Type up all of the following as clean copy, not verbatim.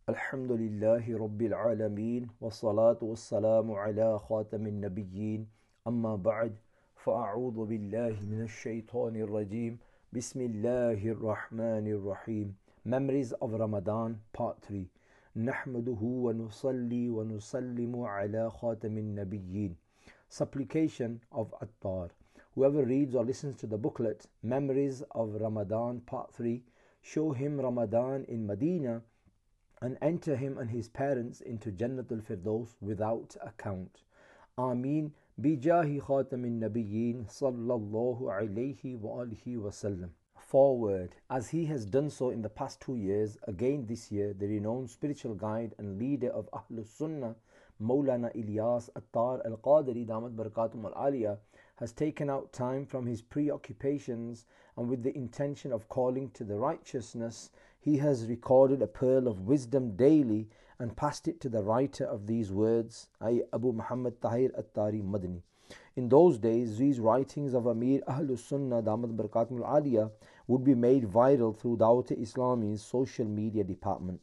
الحمد لله رب العالمين والصلاة والسلام على خاتم النبيين أما بعد فأعوذ بالله من الشيطان الرجيم بسم الله الرحمن الرحيم. Memories of Ramadan Part 3. نحمده ونصلي ونسلم على خاتم النبيين. Supplication of Attar. Whoever reads or listens to the booklet Memories of Ramadan Part 3, show him Ramadan in Medina and enter him and his parents into Jannatul Firdaus without account. Ameen bijahi khatamin nabiyyin sallallahu alayhi wa alihi wasallam. Forward. As he has done so in the past 2 years, again this year, the renowned spiritual guide and leader of Ahlus Sunnah, Maulana Ilyas Attar Al-Qadiri Damat Barakatum Al-Aliyah, has taken out time from his preoccupations and with the intention of calling to the righteousness, he has recorded a pearl of wisdom daily and passed it to the writer of these words, Abu Muhammad Tahir Attari Madani. In those days, these writings of Amir Ahlus Sunnah Damat Barakatum Al-Aliyah would be made viral through Dawat-e-Islami's social media department.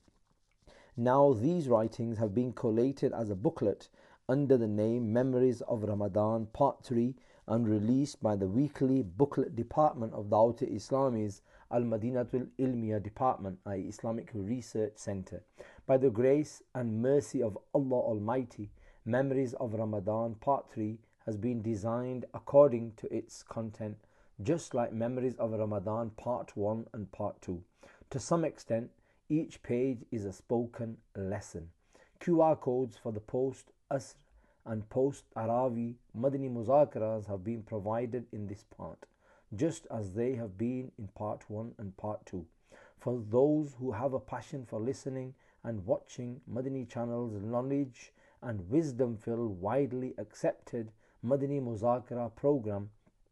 Now these writings have been collated as a booklet under the name Memories of Ramadan Part 3 and released by the weekly booklet department of Dawat-e-Islami's Al-Madinatul Ilmiya Department, i.e. Islamic Research Center. By the grace and mercy of Allah Almighty, Memories of Ramadan Part 3 has been designed according to its content, just like Memories of Ramadan Part 1 and Part 2. To some extent, each page is a spoken lesson. QR codes for the post-Asr and post-Arawi Madani Muzakaras have been provided in this part, just as they have been in Part 1 and Part 2. For those who have a passion for listening and watching Madani Channel's knowledge and wisdom-filled, widely accepted Madani Muzakara program,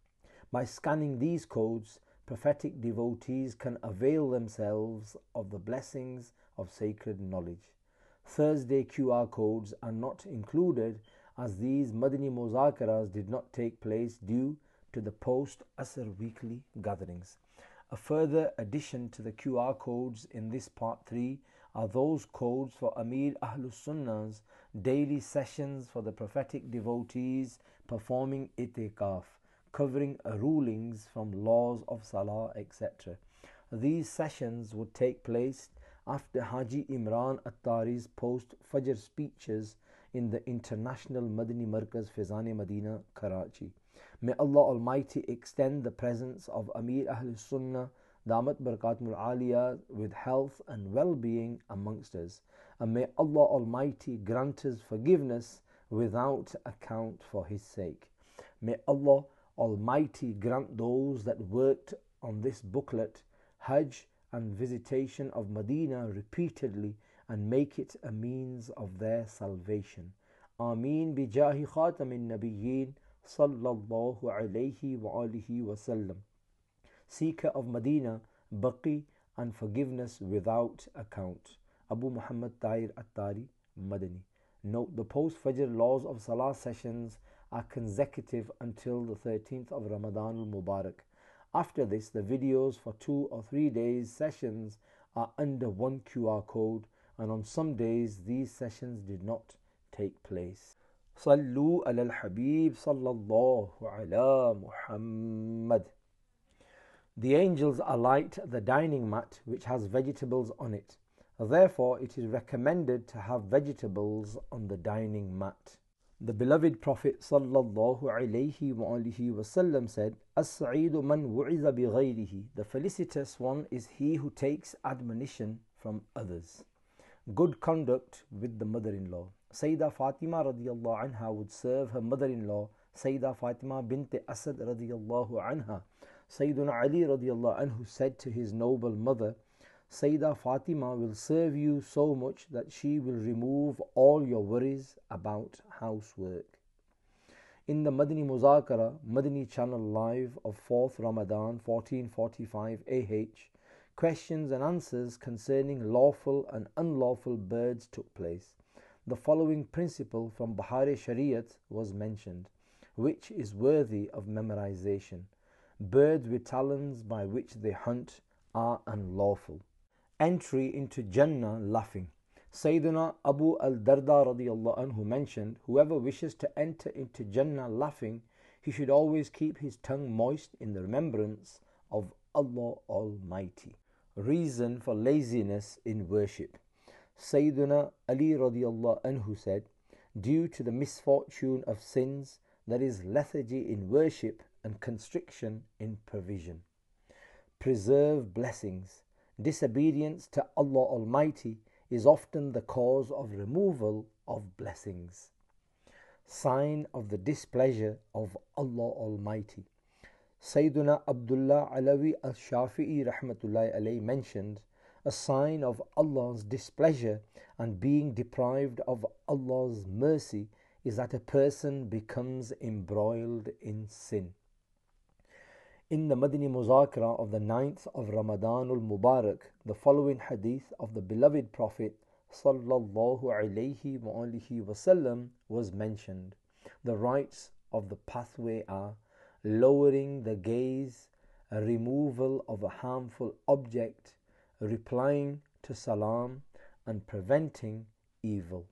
by scanning these codes, prophetic devotees can avail themselves of the blessings of sacred knowledge. Thursday QR codes are not included as these Madani Muzakaras did not take place due to the post-Asr weekly gatherings. A further addition to the QR codes in this Part 3 are those codes for Amir Ahlus Sunnah's daily sessions for the prophetic devotees performing itikaf, covering rulings from laws of Salah, etc. These sessions would take place after Haji Imran Attari's post-Fajr speeches in the International Madani Markaz Fizan Medina, Karachi. May Allah Almighty extend the presence of Amir Ahlus Sunnah Damat Barakatum Al-Aliyah with health and well-being amongst us, and may Allah Almighty grant us forgiveness without account for His sake. May Allah Almighty grant those that worked on this booklet Hajj and visitation of Medina repeatedly and make it a means of their salvation. Ameen bijahi khatamin nabiyyin sallallahu alayhi wa alihi wasallam. Seeker of Medina, Baqi and forgiveness without account. Abu Muhammad Tahir Attari Madani. Note, the post-Fajr laws of Salah sessions are consecutive until the 13th of Ramadan al-Mubarak. After this, the videos for 2 or 3 days sessions are under one QR code, and on some days these sessions did not take place. Sallu ala al-Habib sallallahu ala Muhammad. The angels alight the dining mat which has vegetables on it. Therefore, it is recommended to have vegetables on the dining mat. The beloved Prophet sallallahu alayhi wa alihi wasallam said, As-sa'idu man wu'iza bi ghayrihi. The felicitous one is he who takes admonition from others. Good conduct with the mother-in-law. Sayyidah Fatima radiyallahu anha would serve her mother-in-law, Sayyidah Fatima bint Asad radiyallahu anha. Sayyiduna Ali radiyallahu anhu said to his noble mother, Sayyidah Fatima will serve you so much that she will remove all your worries about housework. In the Madani Muzakara, Madani Channel Live of 4th Ramadan 1445 AH, questions and answers concerning lawful and unlawful birds took place. The following principle from Bahari Shariat was mentioned, which is worthy of memorization. Birds with talons by which they hunt are unlawful. Entry into Jannah laughing. Sayyidina Abu al-Darda radiyallahu anhu mentioned, whoever wishes to enter into Jannah laughing, he should always keep his tongue moist in the remembrance of Allah Almighty. Reason for laziness in worship. Sayyidina Ali radiyallahu anhu said, due to the misfortune of sins, there is lethargy in worship and constriction in provision. Preserve blessings. Disobedience to Allah Almighty is often the cause of removal of blessings. Sign of the displeasure of Allah Almighty. Sayyiduna Abdullah Alawi al-Shafi'i rahmatullahi alayhi mentioned, a sign of Allah's displeasure and being deprived of Allah's mercy is that a person becomes embroiled in sin. In the Madani Muzakara of the 9th of Ramadanul Mubarak, the following hadith of the beloved Prophet sallallahu alayhi wa alihi wasallam was mentioned. The rights of the pathway are lowering the gaze, a removal of a harmful object, replying to salam, and preventing evil.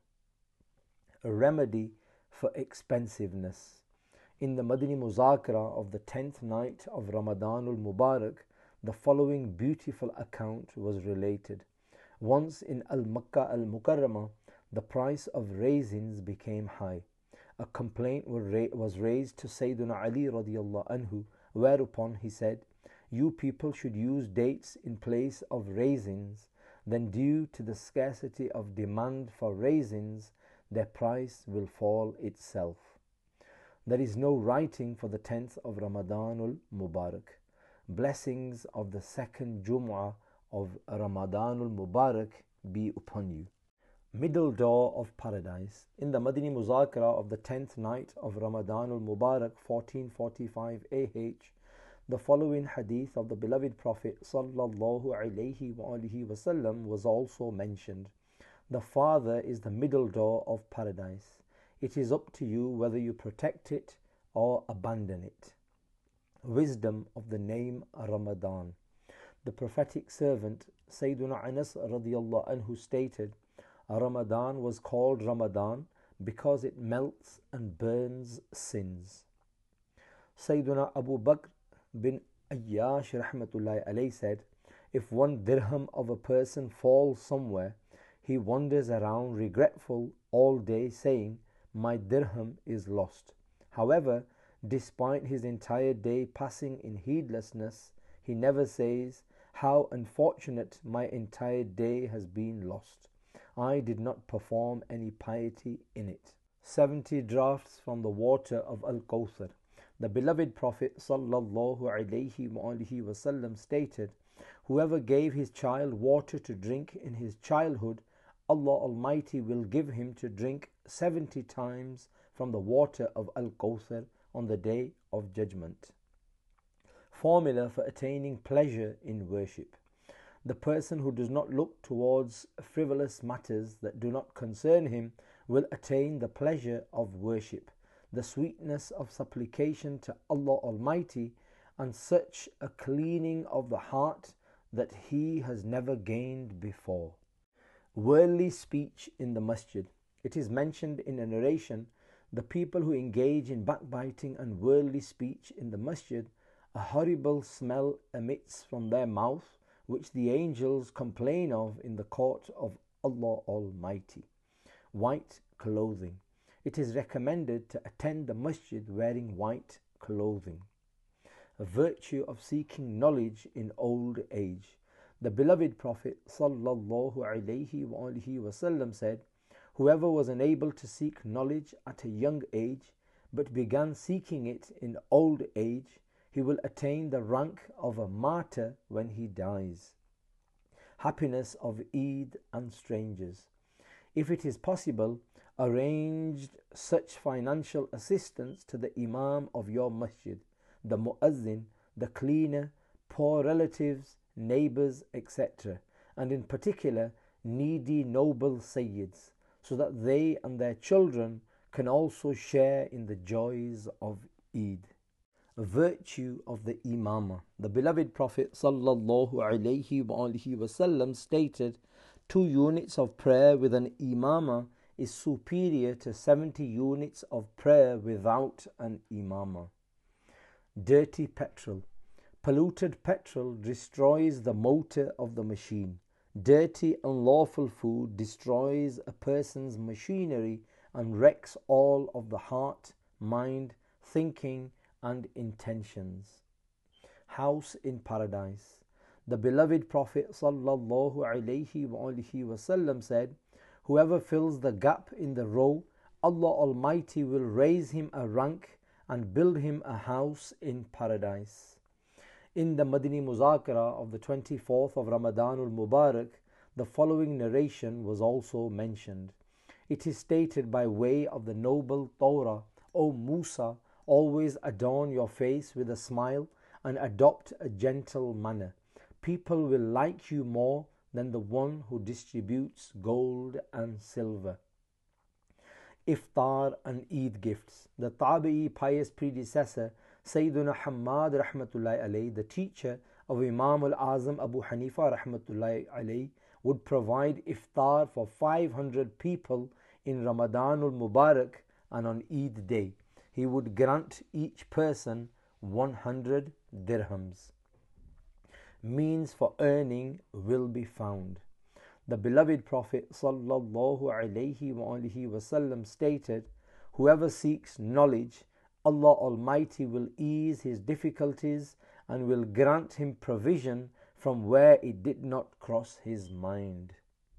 A remedy for expensiveness. In the Madani Muzakara of the 10th night of Ramadanul Mubarak, the following beautiful account was related. Once in Al-Makkah Al-Mukarramah, the price of raisins became high. A complaint was raised to Sayyidina Ali radiyallahu anhu, whereupon he said, you people should use dates in place of raisins. Then due to the scarcity of demand for raisins, their price will fall itself. There is no writing for the 10th of Ramadanul Mubarak. Blessings of the second Jum'ah of Ramadanul Mubarak be upon you. Middle door of paradise. In the Madani Muzakara of the 10th night of Ramadanul Mubarak 1445 AH, the following hadith of the beloved Prophet sallallahu alayhi wa alihi wasallam was also mentioned. The Father is the middle door of paradise. It is up to you whether you protect it or abandon it. Wisdom of the name Ramadan. The prophetic servant Sayyiduna Anas radiyallahu anhu stated, Ramadan was called Ramadan because it melts and burns sins. Sayyiduna Abu Bakr bin Ayyash rahmatullahi alayhi said, if one dirham of a person falls somewhere, he wanders around regretful all day saying, my dirham is lost. However, despite his entire day passing in heedlessness, he never says, how unfortunate my entire day has been lost. I did not perform any piety in it. 70 draughts from the water of Al-Kawthar. The beloved Prophet sallallahu alayhi wa alihi wasallam stated, whoever gave his child water to drink in his childhood, Allah Almighty will give him to drink 70 times from the water of Al-Kawthar on the day of judgment. Formula for attaining pleasure in worship. The person who does not look towards frivolous matters that do not concern him will attain the pleasure of worship, the sweetness of supplication to Allah Almighty, and such a cleaning of the heart that he has never gained before. Worldly speech in the masjid. It is mentioned in a narration, the people who engage in backbiting and worldly speech in the masjid, a horrible smell emits from their mouth, which the angels complain of in the court of Allah Almighty. White clothing. It is recommended to attend the masjid wearing white clothing. A virtue of seeking knowledge in old age. The beloved Prophet sallallahu alayhi wa alihi wasallam said, whoever was unable to seek knowledge at a young age but began seeking it in old age, he will attain the rank of a martyr when he dies. Happiness of Eid and strangers. If it is possible, arrange such financial assistance to the Imam of your masjid, the Muazzin, the cleaner, poor relatives, neighbors, etc., and in particular needy noble Sayyids, so that they and their children can also share in the joys of Eid. Virtue of the Imamah. The beloved Prophet sallallahu alayhi wa alihi wasallam stated, 2 units of prayer with an imamah is superior to 70 units of prayer without an imamah. Dirty petrol. Polluted petrol destroys the motor of the machine. Dirty, unlawful food destroys a person's machinery and wrecks all of the heart, mind, thinking, and intentions. House in paradise. The beloved Prophet sallallahu alaihi wasallam said, "Whoever fills the gap in the row, Allah Almighty will raise him a rank and build him a house in paradise." In the Madani Muzakara of the 24th of Ramadanul Mubarak, the following narration was also mentioned. It is stated by way of the noble Torah, "O Musa, always adorn your face with a smile and adopt a gentle manner. People will like you more than the one who distributes gold and silver." Iftar and Eid gifts. The Tabi'i pious predecessor Sayyiduna Hammad rahmatullahi alayhi, the teacher of Imam al-Azam Abu Hanifa rahmatullahi alayhi, would provide iftar for 500 people in Ramadanul Mubarak, and on Eid day he would grant each person 100 dirhams. Means for earning will be found. The beloved Prophet sallallahu alaihi wasallam stated, "Whoever seeks knowledge, Allah Almighty will ease his difficulties and will grant him provision from where it did not cross his mind."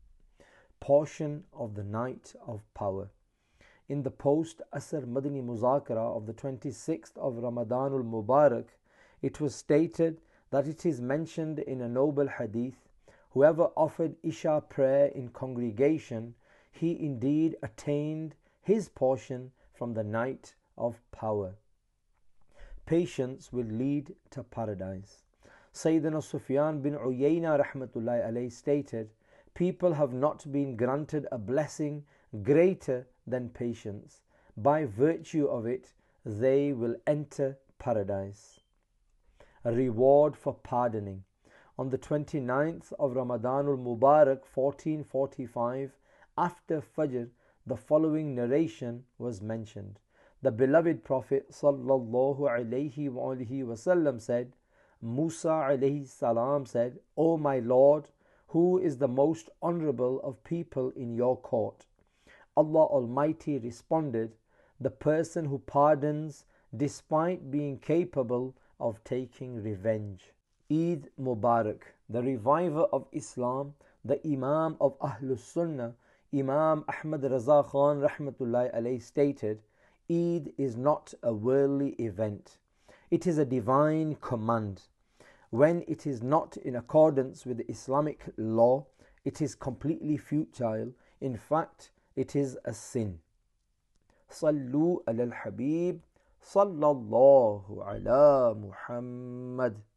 Portion of the night of power. In the post-Asr Madani Muzakara of the 26th of Ramadanul Mubarak, it was stated that it is mentioned in a noble hadith, "Whoever offered Isha prayer in congregation, he indeed attained his portion from the night of power." Patience will lead to paradise. Sayyidina Sufyan bin Uyayna rahmatullahi alayhi stated, "People have not been granted a blessing greater than patience. By virtue of it, they will enter paradise." A reward for pardoning. On the 29th of Ramadanul Mubarak 1445, after Fajr, the following narration was mentioned. The beloved Prophet sallallahu alaihi wasallam said, Musa alayhi salam said, "O my Lord, who is the most honorable of people in your court?" Allah Almighty responded, "The person who pardons despite being capable of taking revenge." Eid Mubarak. The reviver of Islam, the Imam of Ahlus Sunnah, Imam Ahmad Raza Khan rahmatullahi alayhi stated, "Eid is not a worldly event. It is a divine command. When it is not in accordance with the Islamic law, it is completely futile. In fact, it is a sin." Sallu ala al-Habib sallallahu ala Muhammad.